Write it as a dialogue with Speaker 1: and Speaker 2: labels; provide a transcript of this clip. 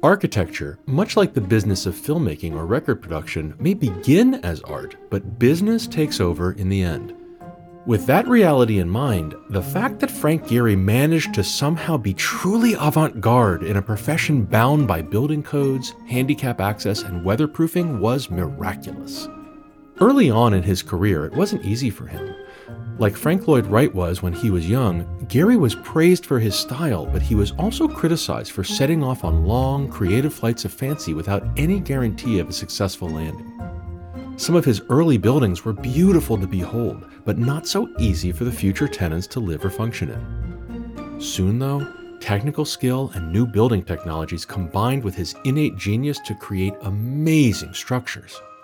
Speaker 1: Architecture, much like the business of filmmaking or record production, may begin as art, but business takes over in the end. With that reality in mind, the fact that Frank Gehry managed to somehow be truly avant-garde in a profession bound by building codes, handicap access, and weatherproofing was miraculous. Early on in his career, it wasn't easy for him. Like Frank Lloyd Wright was when he was young, Gehry was praised for his style, but he was also criticized for setting off on long, creative flights of fancy without any guarantee of a successful landing. Some of his early buildings were beautiful to behold, but not so easy for the future tenants to live or function in. Soon, though, technical skill and new building technologies combined with his innate genius to create amazing structures.